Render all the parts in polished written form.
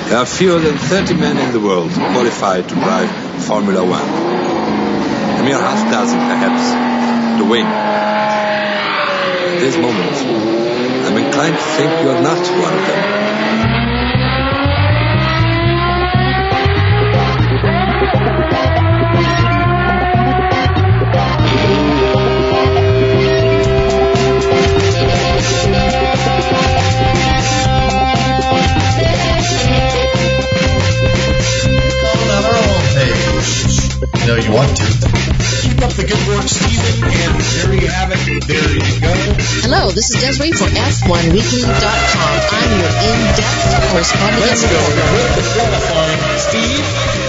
There are fewer than 30 men in the world qualified to drive Formula One. A mere half dozen, perhaps, to win. At this moment, I'm inclined to think you are not one of them. No, you want to. Keep up the good work, Stephen, and there you have it. There you go. Hello, this is Desiree for F1Weekly.com. I'm your in-depth correspondent. Let's go with the qualifying, Steve.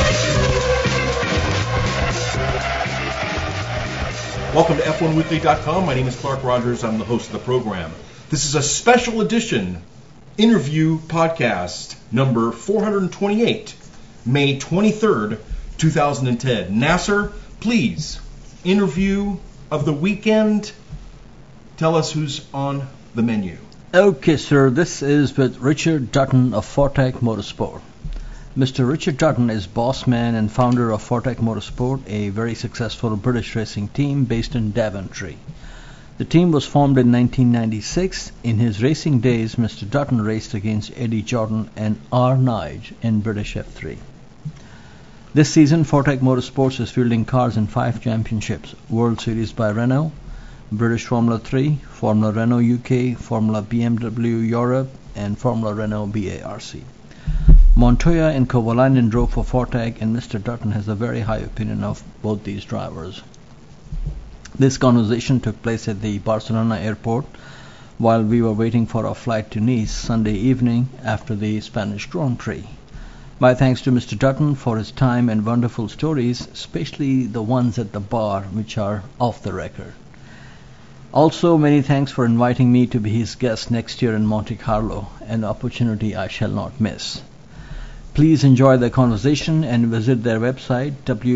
Welcome to F1Weekly.com. My name is Clark Rogers. I'm the host of the program. This is a special edition interview podcast number 428, May 23rd, 2010. Nasser, please, interview of the weekend. Tell us who's on the menu. Okay, sir. This is with Richard Dutton of Fortec Motorsport. Mr. Richard Dutton is boss man and founder of Fortec Motorsport, a very successful British racing team based in Daventry. The team was formed in 1996. In his racing days, Mr. Dutton raced against Eddie Jordan and R. Nige in British F3. This season, Fortec Motorsports is fielding cars in 5 championships: World Series by Renault, British Formula 3, Formula Renault UK, Formula BMW Europe, and Formula Renault BARC. Montoya and Kovalainen drove for Fortec, and Mr. Dutton has a very high opinion of both these drivers. This conversation took place at the Barcelona airport while we were waiting for our flight to Nice Sunday evening after the Spanish Grand Prix. My thanks to Mr. Dutton for his time and wonderful stories, especially the ones at the bar, which are off the record. Also, many thanks for inviting me to be his guest next year in Monte Carlo, an opportunity I shall not miss. Please enjoy the conversation and visit their website,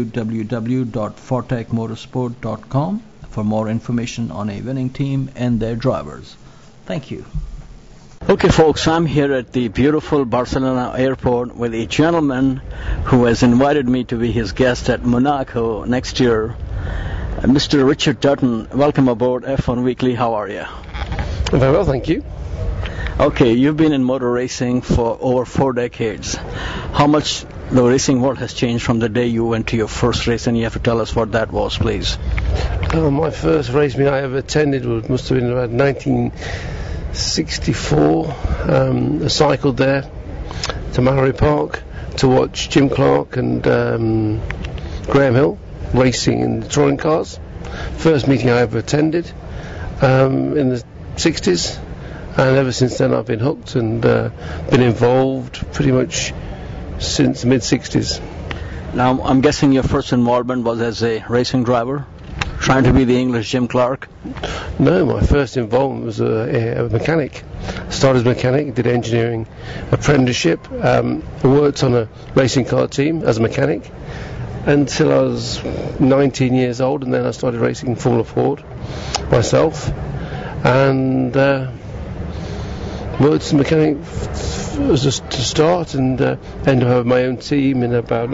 www.fortecmotorsport.com, for more information on a winning team and their drivers. Thank you. Okay, folks, I'm here at the beautiful Barcelona airport with a gentleman who has invited me to be his guest at Monaco next year, Mr. Richard Dutton. Welcome aboard F1 Weekly. How are you? Very well, thank you. Okay, you've been in motor racing for over 4 decades. How much the racing world has changed from the day you went to your first race, and you have to tell us what that was, please. My first race meet I ever attended must have been around 1964. I cycled there to Mallory Park to watch Jim Clark and Graham Hill racing in the touring cars. First meeting I ever attended in the 60s, and ever since then I've been hooked and been involved pretty much since the mid-60s. Now, I'm guessing your first involvement was as a racing driver, trying to be the English Jim Clark? No, my first involvement was a mechanic. Started as a mechanic, did engineering apprenticeship, worked on a racing car team as a mechanic until I was 19 years old, and then I started racing Formula Ford myself, and worked as a mechanic as a start, and ended up having my own team in about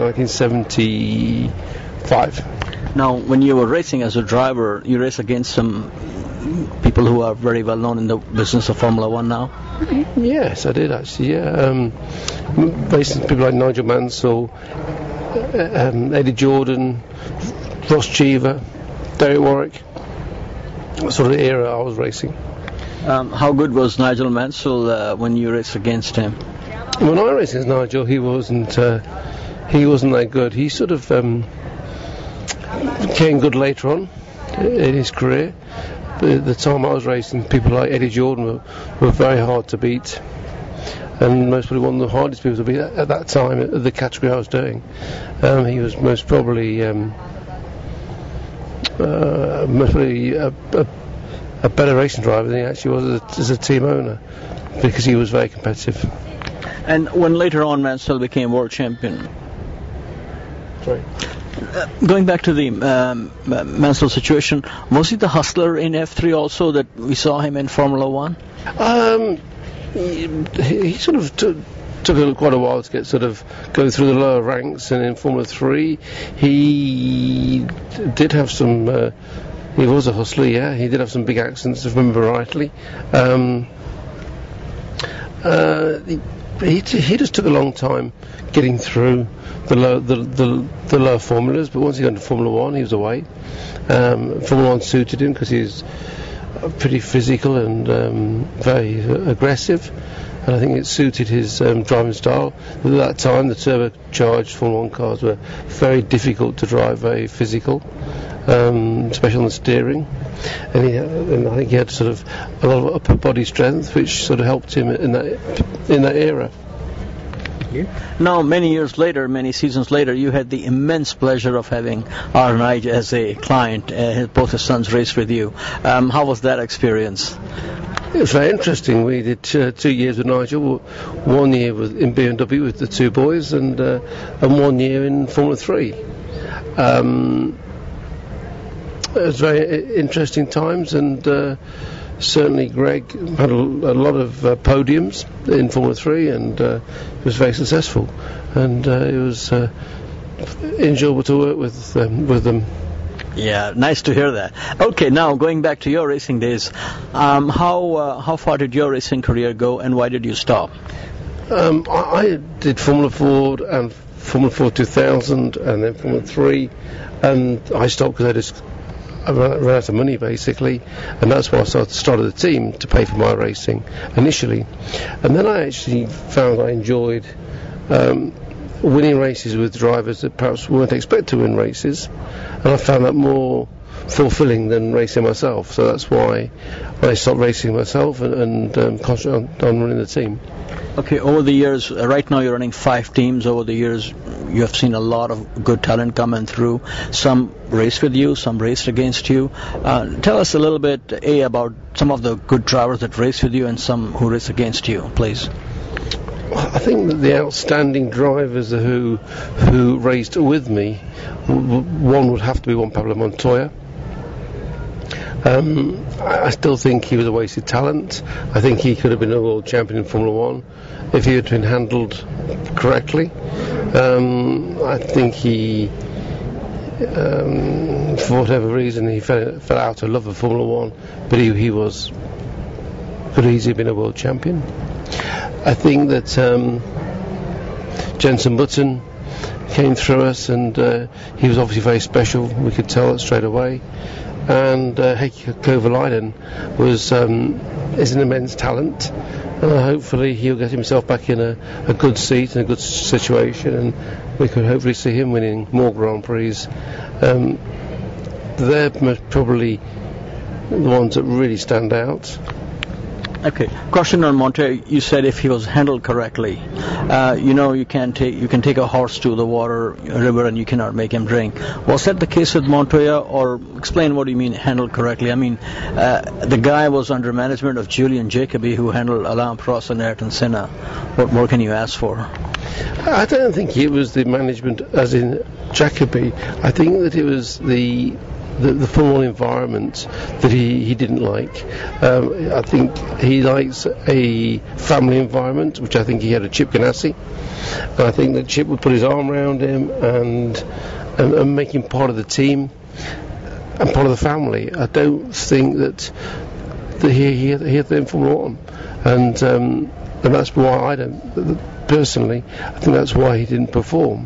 1975. Now, when you were racing as a driver, you race against some people who are very well known in the business of Formula One now? Yes, I did actually, yeah. Racing people like Nigel Mansell, Eddie Jordan, Ross Cheever, Derek Warwick. That sort of era I was racing. How good was Nigel Mansell when you raced against him? When I raced against Nigel, he wasn't that good. He sort of became good later on in his career. But the time I was racing, people like Eddie Jordan were very hard to beat, and most probably one of the hardest people to beat at that time, at the category I was doing. He was most probably a better racing driver than he actually was as a team owner, because he was very competitive. And when later on Mansell became world champion, Sorry. Going back to the Mansell situation, was he the hustler in F3 also that we saw him in Formula One? He sort of took quite a while to go through the lower ranks, and in Formula 3 he did have some he was a hustler, yeah. He did have some big accidents, if I remember rightly. He just took a long time getting through the lower formulas, but once he got into Formula 1 he was away. Formula 1 suited him because he's pretty physical and very aggressive, and I think it suited his driving style. At that time the turbocharged Formula 1 cars were very difficult to drive, very physical, especially on the steering, and I think he had sort of a lot of upper body strength, which sort of helped him in that era. Now, many seasons later, you had the immense pleasure of having R. Nige as a client. Both his sons raced with you. How was that experience? It was very interesting. We did 2 years with Nigel, 1 year in BMW with the two boys, and 1 year in Formula 3. It was very interesting times, and certainly Greg had a lot of podiums in Formula 3, and was very successful, and it was enjoyable to work with them. Yeah, nice to hear that. Okay, now going back to your racing days, how far did your racing career go, and why did you stop? I did Formula 4 and Formula 4 2000, and then Formula 3, and I stopped because I ran out of money, basically, and that's why I started the team, to pay for my racing initially. And then I actually found I enjoyed winning races with drivers that perhaps weren't expected to win races, and I found that more fulfilling than racing myself. So that's why I stopped racing myself and concentrated on running the team. Okay, over the years, right now you're running 5 teams. Over the years, you have seen a lot of good talent coming through. Some raced with you, some raced against you. Tell us a little bit, about some of the good drivers that raced with you and some who raced against you, please. I think that the outstanding drivers who raced with me, one would have to be Juan Pablo Montoya. I still think he was a wasted talent. I think he could have been a world champion in Formula 1 if he had been handled correctly. I think he, for whatever reason, he fell out of love with Formula 1, but he could easily have been a world champion. I think that Jenson Button came through us, and he was obviously very special. We could tell it straight away. And Heikki Kovalainen is an immense talent. Hopefully he'll get himself back in a good seat and a good situation, and we could hopefully see him winning more Grand Prix. They're probably the ones that really stand out. Okay, question on Montoya. You said if he was handled correctly, you can take a horse to the river and you cannot make him drink. Was that the case with Montoya, or explain what you mean handled correctly? I mean, the guy was under management of Julian Jacobi, who handled Alain Prost and Ayrton Senna. What more can you ask for? I don't think it was the management as in Jacobi. I think that it was the formal environment that he didn't like. I think he likes a family environment, which I think he had a Chip Ganassi. And I think that Chip would put his arm around him and make him part of the team and part of the family. I don't think that he had them Formula 1, and that's why I don't personally. I think that's why he didn't perform,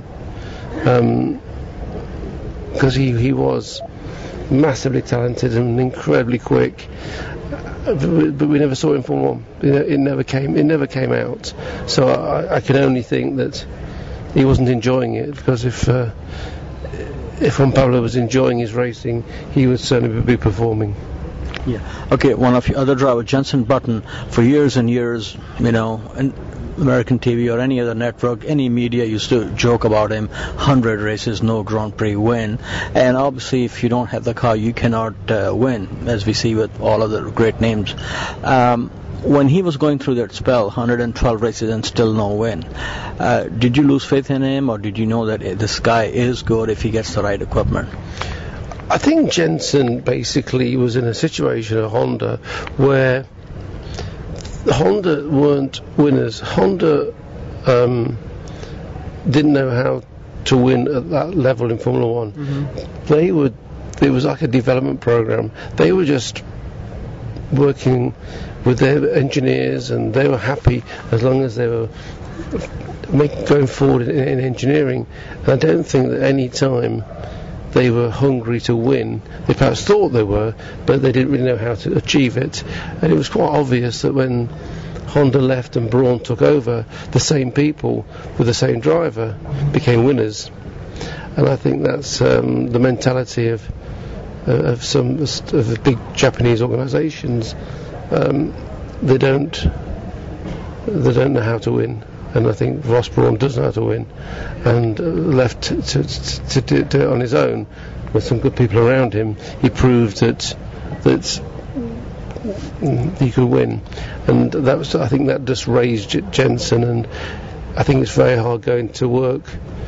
because he was massively talented and incredibly quick, but we never saw it in Formula 1. It never came out. So I can only think that he wasn't enjoying it, because if Juan Pablo was enjoying his racing, he would certainly be performing. Yeah. Okay. One of your other drivers, Jenson Button, for years and years, and American TV or any other network, any media used to joke about him. 100 races, no Grand Prix win. And obviously, if you don't have the car, you cannot win, as we see with all other great names. When he was going through that spell, 112 races and still no win, did you lose faith in him, or did you know that this guy is good if he gets the right equipment? I think Jenson basically was in a situation at Honda where Honda weren't winners. Honda didn't know how to win at that level in Formula One. It was like a development program. They were just working with their engineers, and they were happy as long as they were going forward in engineering. And I don't think that any time they were hungry to win. They perhaps thought they were, but they didn't really know how to achieve it. And it was quite obvious that when Honda left and Brawn took over, the same people with the same driver became winners. And I think that's the mentality of some of the big Japanese organisations. They don't know how to win, and I think Ross Brawn does know how to win, and left to do it on his own with some good people around him. He proved that he could win, and I think that just raised Jensen. And I think it's very hard going to work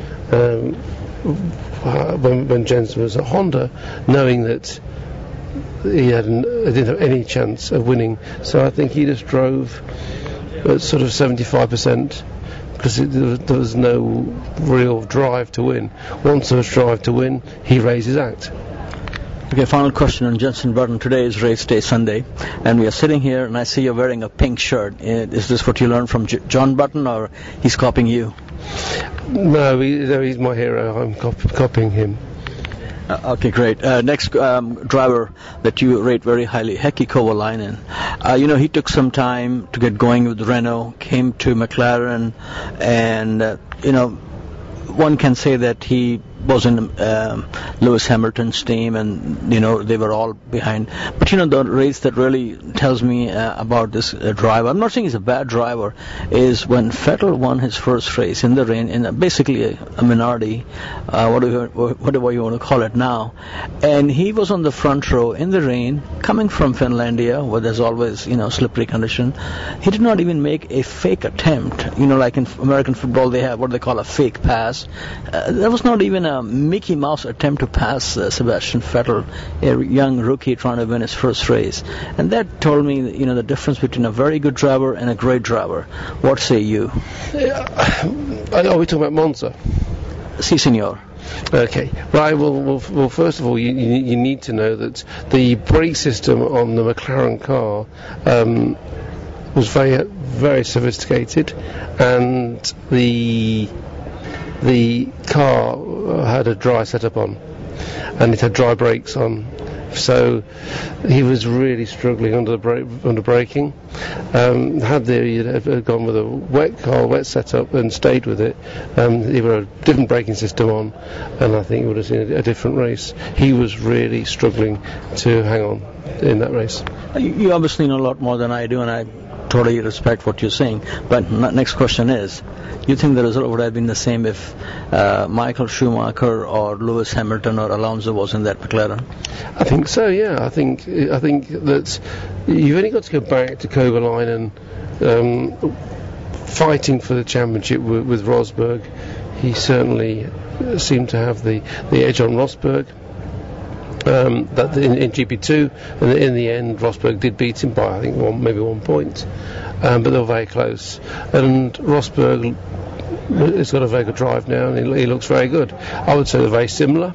when Jensen was at Honda, knowing that he didn't have any chance of winning. So I think he just drove at sort of 75%, because there was no real drive to win. Once there was drive to win, he raised his act. Okay, final question on Jensen Button. Today is race day, Sunday, and we are sitting here, and I see you're wearing a pink shirt. Is this what you learned from John Button, or he's copying you? No, he's my hero. I'm copying him. Okay, great. Next driver that you rate very highly, Heikki Kovalainen. He took some time to get going with Renault, came to McLaren, and one can say that he was in Lewis Hamilton's team, and they were all behind. But the race that really tells me about this driver, I'm not saying he's a bad driver, is when Vettel won his first race in the rain, in basically a minority, whatever you want to call it now, and he was on the front row in the rain, coming from Finlandia, where there's always slippery condition. He did not even make a fake attempt. Like in American football, they have what they call a fake pass. There was not even a Mickey Mouse attempt to pass Sebastian Vettel, a young rookie trying to win his first race. And that told me, the difference between a very good driver and a great driver. What say you? Are we talking about Monza? Si, senor. Okay. Right. Well, first of all, you need to know that the brake system on the McLaren car was very, very sophisticated, and the car had a dry setup on, and it had dry brakes on, so he was really struggling under braking. Had he gone with a wet setup and stayed with it, he would have a different braking system on, and I think he would have seen a different race. He was really struggling to hang on in that race. You obviously know a lot more than I do, and I totally respect what you're saying. But next question is, you think the result would have been the same if Michael Schumacher or Lewis Hamilton or Alonso was in that McLaren? I think so, yeah. I think that you've only got to go back to Kovalainen fighting for the championship with Rosberg. He certainly seemed to have the edge on Rosberg. That in GP2, and in the end Rosberg did beat him by I think maybe 1 point, but they were very close, and Rosberg has got a very good drive now, and he looks very good. I would say they're very similar.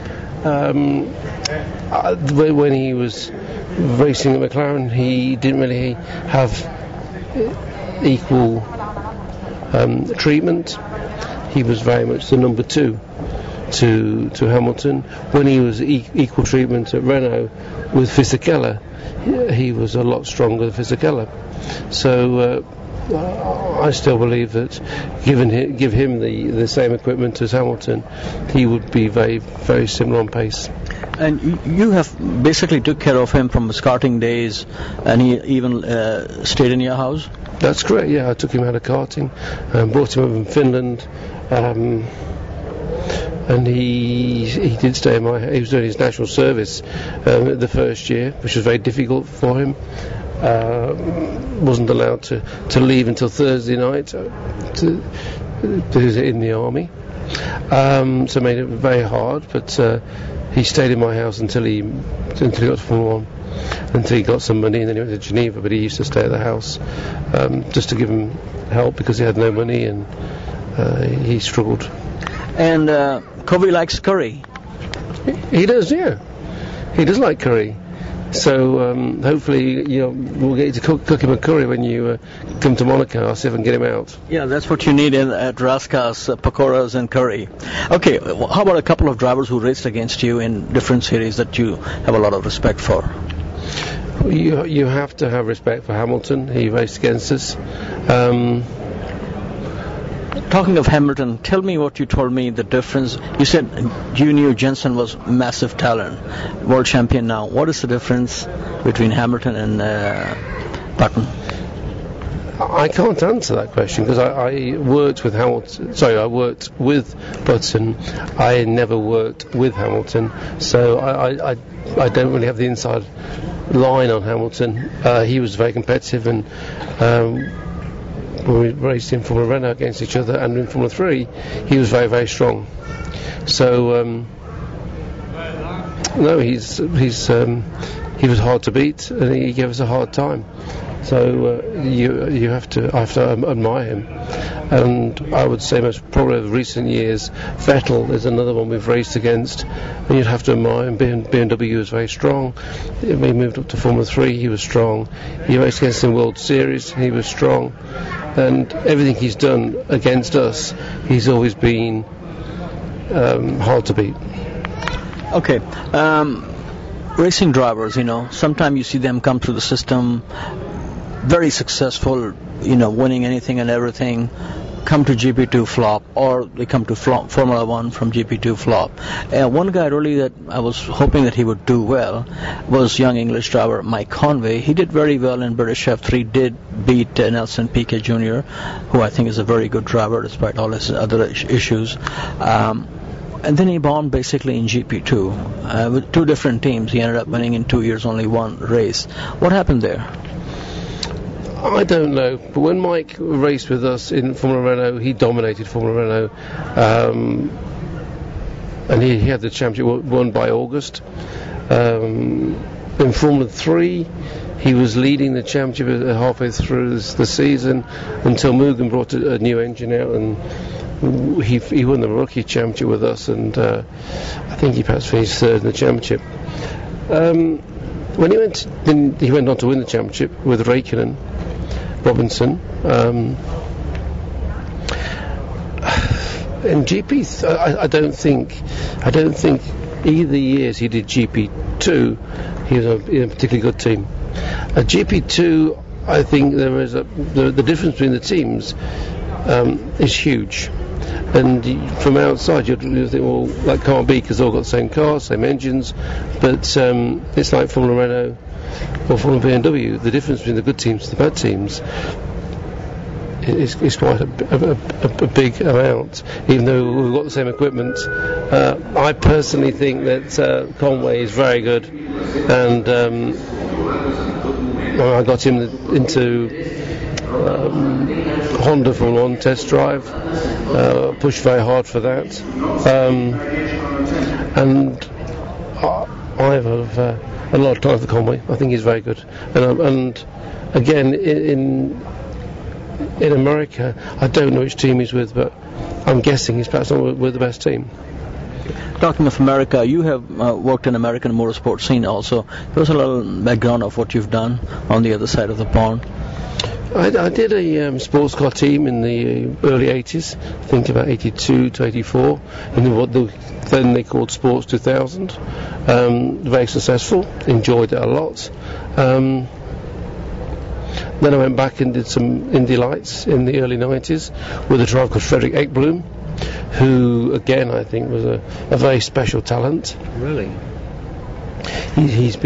When he was racing at McLaren, he didn't really have equal treatment. He was very much the number two to Hamilton. When he was equal treatment at Renault with Fisichella, he was a lot stronger than Fisichella. So I still believe that give him the same equipment as Hamilton, he would be very, very similar on pace. And you have basically took care of him from his karting days, and he even stayed in your house? That's correct, yeah. I took him out of karting, brought him up in Finland, and he did stay in he was doing his national service the first year, which was very difficult for him. Wasn't allowed to leave until Thursday night to was in the army, so it made it very hard, but he stayed in my house until he got to Formula 1. until he got some money, and then he went to Geneva, but he used to stay at the house just to give him help because he had no money, and he struggled. And Kobe likes curry. He does, yeah. He does like curry. So hopefully, we'll get you to cook him a curry when you come to Monaco. I'll see if I can get him out. Yeah, that's what you need at Raskas, pakoras and curry. Okay, how about a couple of drivers who raced against you in different series that you have a lot of respect for? You have to have respect for Hamilton. He raced against us. Talking of Hamilton, tell me what you told me, the difference. You said you knew Jensen was massive talent, world champion now. What is the difference between Hamilton and Button? I can't answer that question because I worked with Hamilton. Sorry, I worked with Button. I never worked with Hamilton, so I don't really have the inside line on Hamilton. He was very competitive, and when we raced in Formula Renault against each other and in Formula 3, he was very, very strong. So no, he was hard to beat, and he gave us a hard time. So I have to admire him. And I would say most probably over recent years, Vettel is another one we've raced against, and you'd have to admire him. BMW was very strong. He moved up to Formula 3, he was strong. He raced against in World Series, he was strong. And everything he's done against us, he's always been hard to beat. Okay. Racing drivers, sometimes you see them come through the system, very successful, winning anything and everything, come to GP2 flop, or they come to Formula 1 from GP2 flop. One guy really that I was hoping that he would do well was young English driver Mike Conway. He did very well in British F3, did beat Nelson Piquet Jr., who I think is a very good driver despite all his other issues. And then he bombed basically in GP2 with two different teams. He ended up winning in 2 years only one race. What happened there? I don't know, but when Mike raced with us in Formula Renault, he dominated Formula Renault, and he had the championship won by August. In Formula 3, he was leading the championship halfway through the season until Mugen brought a new engine out, and he won the rookie championship with us, and I think he perhaps finished third in the championship. When he went on to win the championship with Raikkonen, Robinson. In GP, I don't think either years he did GP2. He was in a particularly good team. At GP2, I think there is the difference between the teams is huge. And from outside, you'd think, well, that can't be because they've all got the same cars, same engines. But it's like Formula Renault or Formula BMW. The difference between the good teams and the bad teams is quite a big amount, even though we've got the same equipment. I personally think that Conway is very good, and I got him into Honda Formula 1 test drive, pushed very hard for that, and I have a lot of time for Conway. I think he's very good, and again in America, I don't know which team he's with, but I'm guessing he's perhaps not with the best team. Talking of America, you have worked in American motorsport scene also. Give us a little background of what you've done on the other side of the pond. I did a sports car team in the early 80s, I think about 82 to 84, in what then they called Sports 2000. Very successful, enjoyed it a lot. Then I went back and did some Indy Lights in the early 90s with a driver called Frederick Ekblom, who again I think was a very special talent. Really? He's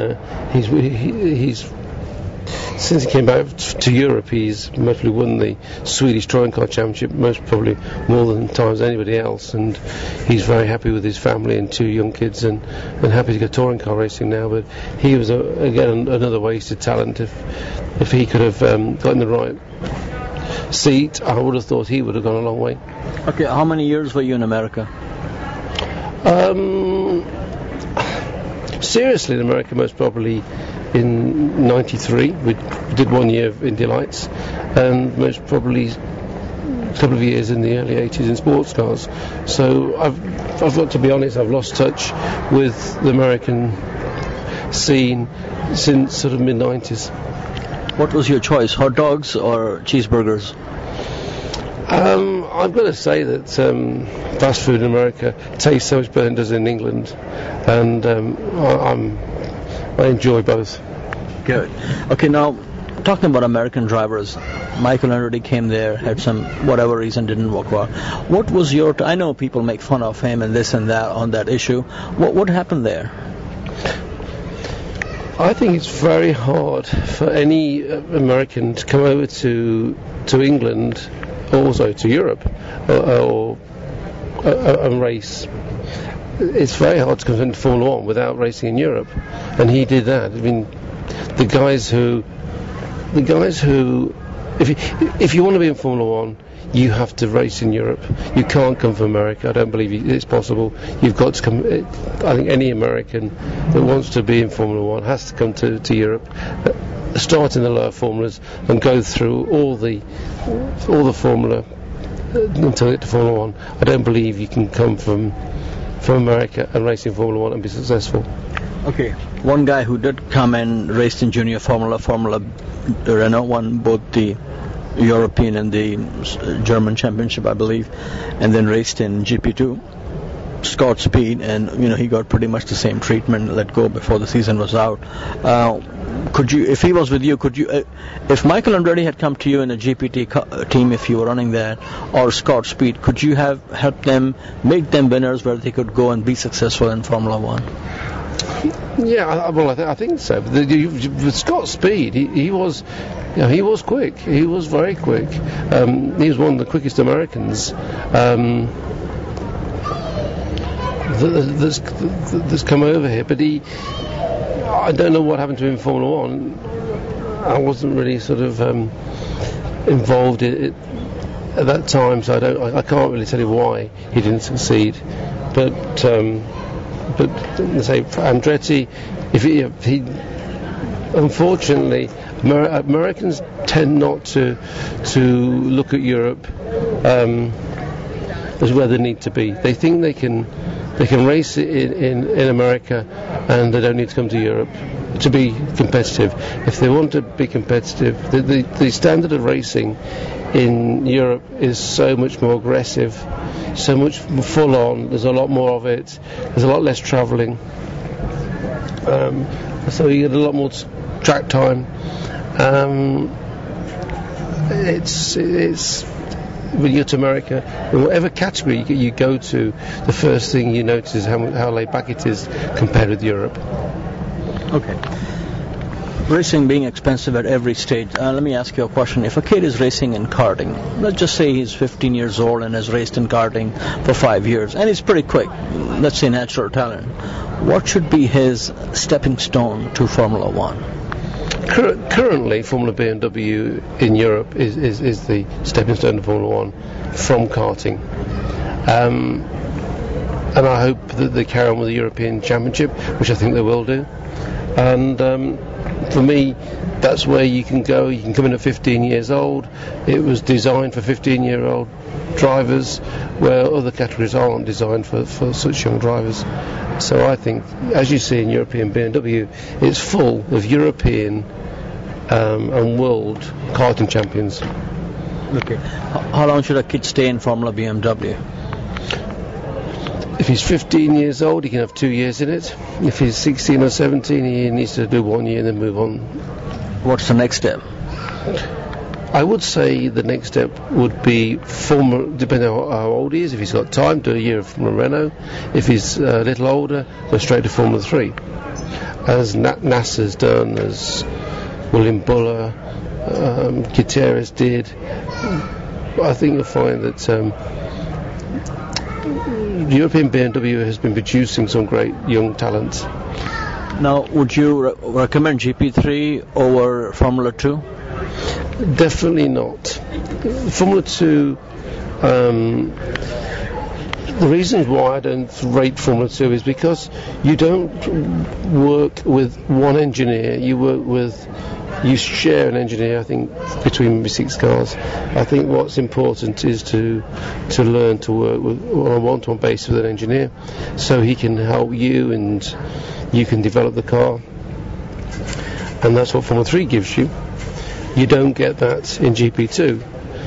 since he came back to Europe, he's mostly won the Swedish Touring Car Championship, most probably more than times anybody else, and he's very happy with his family and 2 young kids, and happy to go touring car racing now. But he was again another wasted talent. If he could have gotten the right seat, I would have thought he would have gone a long way. Okay, how many years were you in America? Seriously, in America, most probably in '93. We did 1 year of Indy Lights, and most probably a couple of years in the early '80s in sports cars. So I've got to be honest, I've lost touch with the American scene since sort of mid-90s. What was your choice, hot dogs or cheeseburgers? I've got to say that fast food in America tastes so much better than it does in England, and I enjoy both. Good. Okay, now talking about American drivers, Michael Andretti came there, had some whatever reason didn't work well. What was your? I know people make fun of him and this and that on that issue. What happened there? I think it's very hard for any American to come over to England, also to Europe, or race. It's very hard to come into Formula 1 without racing in Europe, and he did that. I mean, the guys who, if you want to be in Formula 1, you have to race in Europe. You can't come from America. I don't believe it's possible. You've got to come. I think any American that wants to be in Formula 1 has to come to Europe, start in the lower formulas, and go through all the formula until you get to Formula 1. I don't believe you can come from America and race in Formula 1 and be successful. Okay, one guy who did come and raced in junior Formula Renault won both the European and the German championship, I believe, and then raced in GP2, Scott Speed, and he got pretty much the same treatment, let go before the season was out. Could you, if he was with you, if Michael Andretti had come to you in a GPT team, if you were running that, or Scott Speed, could you have helped them, make them winners where they could go and be successful in Formula 1? Yeah, well, I think so. With Scott Speed, he was quick. He was very quick. He was one of the quickest Americans that's come over here. But I don't know what happened to him in Formula 1. I wasn't really sort of involved in it at that time, so I can't really tell you why he didn't succeed. But let's say for Andretti, if he unfortunately, Americans tend not to look at Europe as where they need to be. They think they can race in America, and they don't need to come to Europe to be competitive. If they want to be competitive, the standard of racing in Europe is so much more aggressive, so much full on. There's a lot more of it. There's a lot less travelling, so you get a lot more track time. It's when you go to America, in whatever category you go to, the first thing you notice is how laid back it is compared with Europe. Okay. Racing being expensive at every stage. Let me ask you a question. If a kid is racing in karting, let's just say he's 15 years old and has raced in karting for 5 years, and he's pretty quick, let's say natural talent, what should be his stepping stone to Formula 1? Currently, Formula BMW in Europe is the stepping stone to Formula 1 from karting. And I hope that they carry on with the European Championship, which I think they will do. And for me, that's where you can go. You can come in at 15 years old. It was designed for 15-year-old drivers, where other categories aren't designed for such young drivers. So I think, as you see in European BMW, it's full of European and world karting champions. Okay. How long should a kid stay in Formula BMW? If he's 15 years old, he can have 2 years in it. If he's 16 or 17, he needs to do 1 year and then move on. What's the next step? I would say the next step would be depending on how old he is. If he's got time, do a year of Formula Renault. If he's a little older, go straight to Formula 3. As Nasser's done, as William Buller, Gutierrez did. I think you'll find that European BMW has been producing some great young talent. Now, would you recommend GP3 over Formula 2? Definitely not. Formula 2 the reasons why I don't rate Formula 2 is because you don't work with one engineer, you share an engineer, I think, between the 6 cars. I think what's important is to learn to work on a one-to-one basis with an engineer, so he can help you and you can develop the car. And that's what Formula 3 gives you. You don't get that in GP2.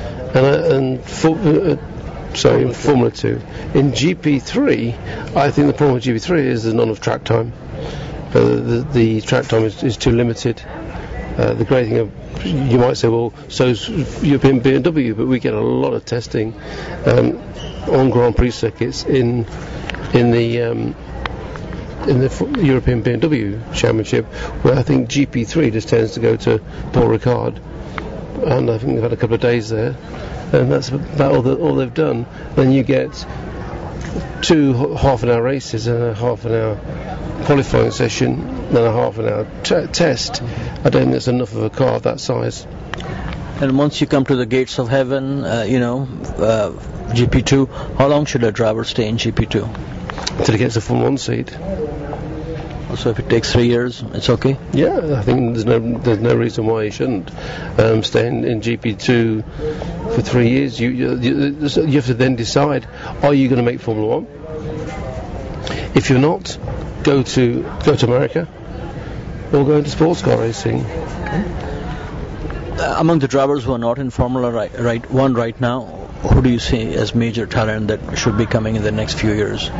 In Formula 2. In GP3, I think the problem with GP3 is there's none of track time. The track time is too limited. The great thing, you might say, well, so's European BMW, but we get a lot of testing on Grand Prix circuits in the European BMW Championship, where I think GP3 just tends to go to Paul Ricard, and I think they've had a couple of days there, and that's about all they've done. Then you get 2 half-an-hour races and a half-an-hour qualifying session and a half-an-hour test. I don't think that's enough of a car of that size. And once you come to the gates of heaven, GP2, how long should a driver stay in GP2? Until he gets a Formula 1 seat. So if it takes 3 years, it's okay? Yeah, I think there's no reason why he shouldn't stay in GP2 for 3 years. You have to then decide, are you going to make Formula 1? If you're not, go to America or go into sports car racing. Among the drivers who are not in Formula 1 right now, who do you see as major talent that should be coming in the next few years?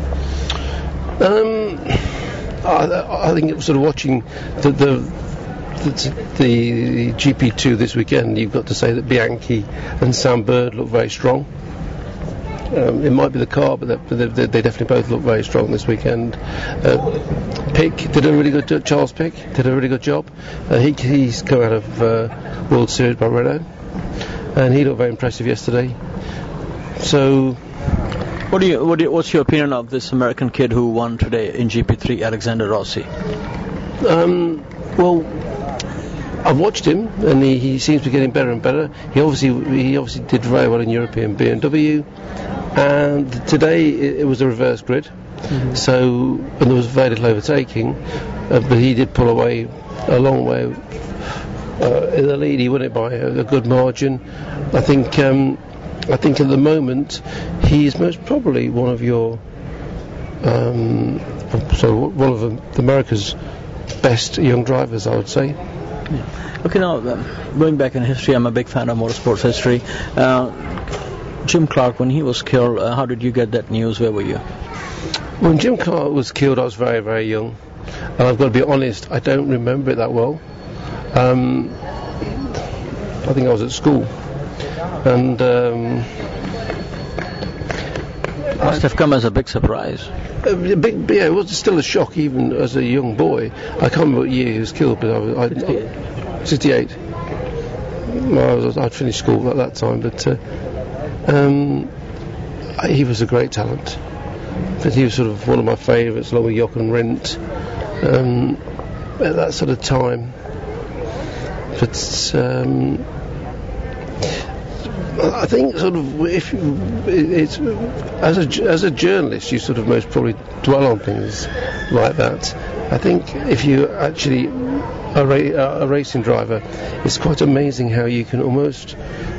I think sort of watching the GP2 this weekend, you've got to say that Bianchi and Sam Bird look very strong. It might be the car, but they definitely both look very strong this weekend. Pick did a really good job. Charles Pick did a really good job. He's come out of World Series by Renault, and he looked very impressive yesterday. So, what's your opinion of this American kid who won today in GP3, Alexander Rossi? Well, I've watched him, and he seems to be getting better and better. He obviously did very well in European BMW, and today it was a reverse grid, so and there was very little overtaking, but he did pull away a long way in the lead. He won it by a good margin. I think at the moment he's most probably one of America's best young drivers, I would say. Okay, now going back in history, I'm a big fan of motorsports history. Jim Clark, when he was killed, how did you get that news? Where were you? When Jim Clark was killed, I was very, very young, and I've got to be honest, I don't remember it that well. I think I was at school, and must have come as a big surprise. It was still a shock, even as a young boy. I can't remember what year he was killed, but I was 68. I'd finished school at that time, but he was a great talent. But he was sort of one of my favourites, along with Jochen Rindt, at that sort of time. But I think sort of it's as a journalist, you sort of most probably dwell on things like that. I think if you actually a racing driver, it's quite amazing how you can almost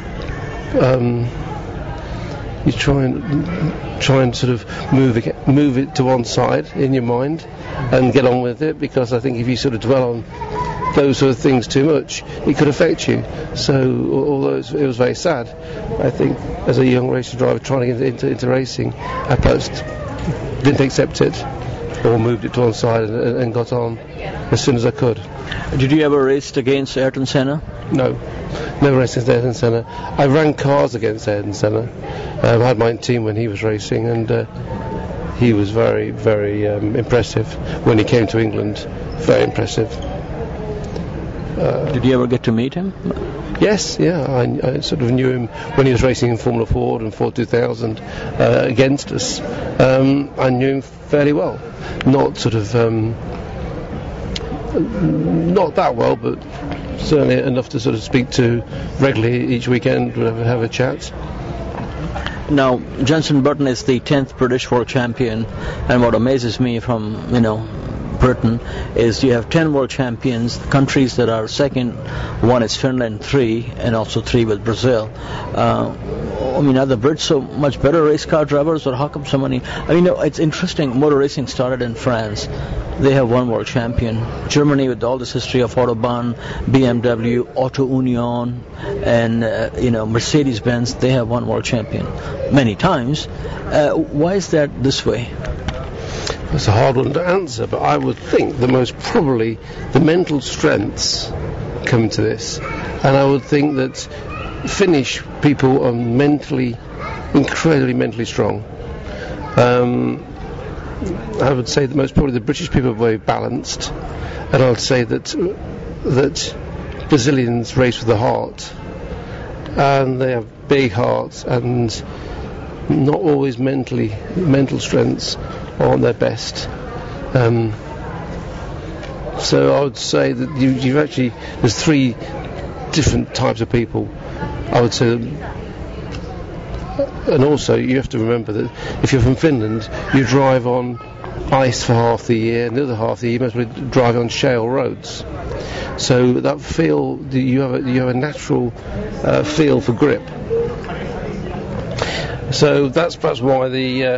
you try and sort of move it to one side in your mind and get on with it, because I think if you sort of dwell on those sort of things too much, it could affect you. So although it was very sad, I think as a young racing driver trying to get into racing, I perhaps didn't accept it or moved it to one side and got on as soon as I could. Did you ever race against Ayrton Senna? No, never raced against Ayrton Senna. I ran cars against Ayrton Senna. I had my own team when he was racing, and he was very, very impressive when he came to England. Very impressive. Did you ever get to meet him? Yes, yeah. I sort of knew him when he was racing in Formula Ford and Ford 2000 against us. I knew him fairly well. Not sort of not that well, but certainly enough to sort of speak to regularly each weekend, have a chat. Now, Jenson Button is the 10th British world champion, and what amazes me from, Britain is you have 10 world champions. The countries that are second, one is Finland, 3, and also 3 with Brazil. Are the Brits so much better race car drivers, or how come so many? It's interesting. Motor racing started in France. They have one world champion. Germany, with all this history of Autobahn, BMW, Auto Union, and Mercedes-Benz, they have one world champion many times. Why is that this way? It's a hard one to answer, but I would think the most probably the mental strengths come to this, and I would think that Finnish people are incredibly mentally strong. I would say that most probably the British people are very balanced, and I would say that Brazilians race with the heart, and they have big hearts, and not always mental strengths aren't their best. So I would say that you've actually, there's 3 different types of people, I would say. And also you have to remember that if you're from Finland, you drive on ice for half the year, and the other half of the year you must drive on shale roads. So that feel, you have a natural feel for grip. So that's perhaps why the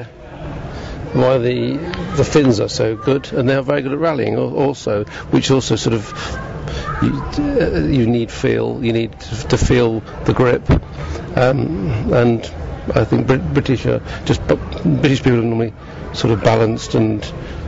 Finns are so good, and they're very good at rallying also, which also sort of you need to feel the grip, and I think British people are normally sort of balanced, and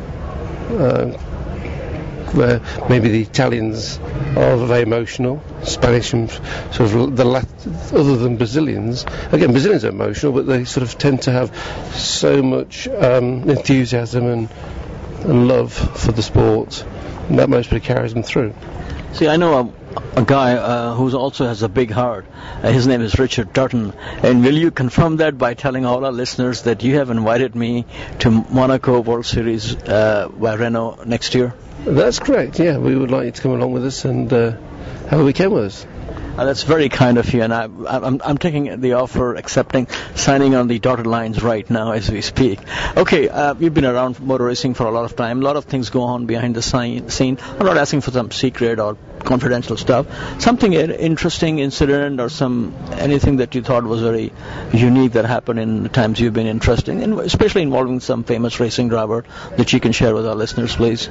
where maybe the Italians are very emotional, Spanish and sort of other than Brazilians. Again, Brazilians are emotional, but they sort of tend to have so much enthusiasm and love for the sport, and that mostly carries them through. See, I know a guy who also has a big heart. His name is Richard Dutton. And will you confirm that by telling all our listeners that you have invited me to Monaco World Series by Renault next year? That's correct, yeah. We would like you to come along with us and have a weekend with us. That's very kind of you, and I'm taking the offer, signing on the dotted lines right now as we speak. Okay, you've been around motor racing for a lot of time. A lot of things go on behind the scene. I'm not asking for some secret or confidential stuff. Something interesting incident or anything that you thought was very unique that happened in the times you've been interested, and especially involving some famous racing driver that you can share with our listeners, please.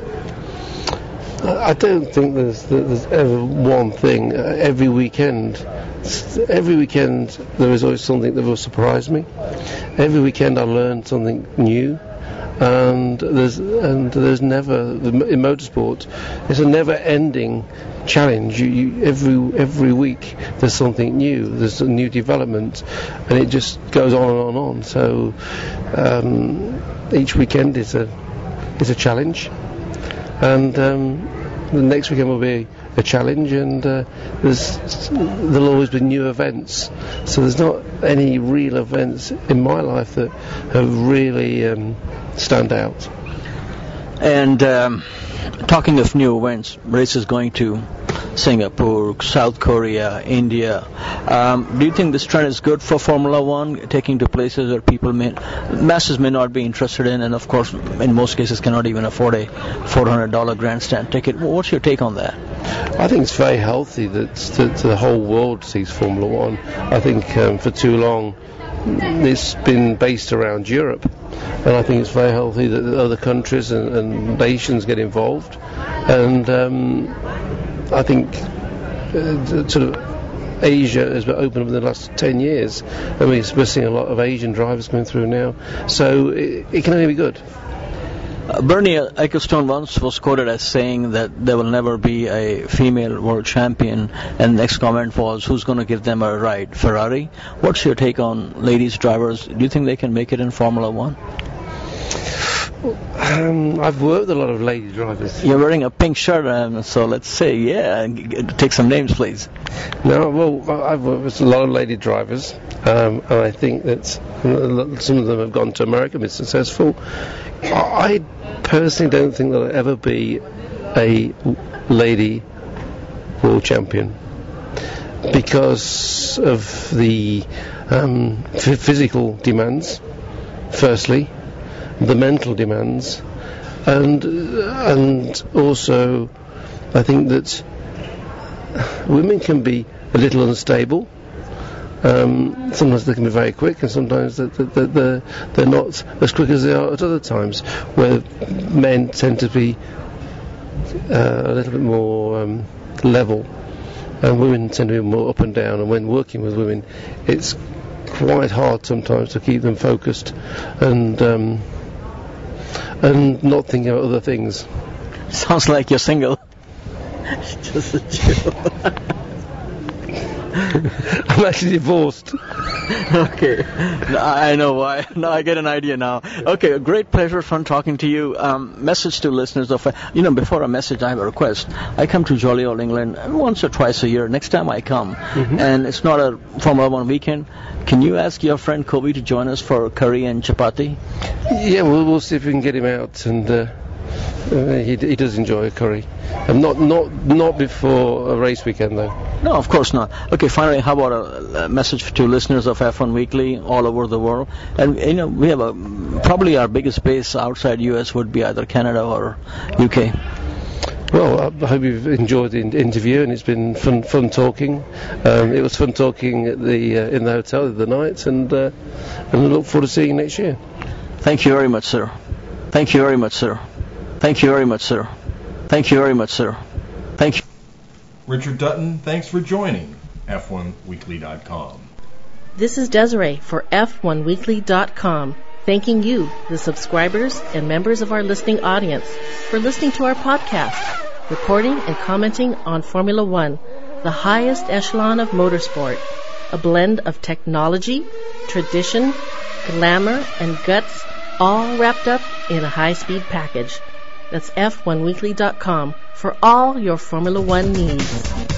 I don't think there's ever one thing. Every weekend there is always something that will surprise me. Every weekend I learn something new, and there's never, in motorsport, it's a never-ending challenge. Every week there's something new. There's a new development, and it just goes on and on and on. So each weekend is a challenge. And the next weekend will be a challenge, and there'll always be new events. So there's not any real events in my life that have really stand out. And talking of new events, races going to Singapore, South Korea, India. Do you think this trend is good for Formula One, taking to places where masses may not be interested in, and of course, in most cases, cannot even afford a $400 grandstand ticket? What's your take on that? I think it's very healthy that the whole world sees Formula One. I think for too long it's been based around Europe, and I think it's very healthy that other countries and nations get involved. And I think sort of Asia has been opened up in the last 10 years. I mean, we're seeing a lot of Asian drivers coming through now, so it can only be good. Bernie Ecclestone once was quoted as saying that there will never be a female world champion, and the next comment was, who's going to give them a ride? Ferrari? What's your take on ladies drivers? Do you think they can make it in Formula One? I've worked with a lot of lady drivers. You're wearing a pink shirt, so let's say, take some names, please. No, well, I've worked with a lot of lady drivers, and I think that some of them have gone to America, been successful. I personally don't think there'll ever be a lady world champion, because of the physical demands, firstly, the mental demands, and also I think that women can be a little unstable. Sometimes they can be very quick, and sometimes they're not as quick as they are at other times, where men tend to be a little bit more level, and women tend to be more up and down. And when working with women, it's quite hard sometimes to keep them focused and not thinking about other things. Sounds like you're single. Just a joke. I'm actually divorced. Okay. No, I know why. No, I get an idea now. Okay, a great pleasure, fun talking to you. Message to listeners of, before a message, I have a request. I come to jolly old England once or twice a year. Next time I come, and it's not a Formula One weekend, can you ask your friend Kobe to join us for curry and chapati? Yeah, we'll see if we can get him out, and he does enjoy a curry. Not before a race weekend, though. No, of course not. Okay, finally, how about a message to listeners of F1 Weekly all over the world? And, we have probably our biggest base outside U.S. would be either Canada or UK. Well, I hope you've enjoyed the interview, and it's been fun talking. It was fun talking at in the hotel the night, and I look forward to seeing you next year. Thank you very much, sir. Thank you very much, sir. Thank you very much, sir. Thank you very much, sir. Thank you. Richard Dutton, thanks for joining F1Weekly.com. This is Desiree for F1Weekly.com, thanking you, the subscribers and members of our listening audience, for listening to our podcast, recording and commenting on Formula One, the highest echelon of motorsport, a blend of technology, tradition, glamour, and guts, all wrapped up in a high-speed package. That's F1Weekly.com for all your Formula One needs.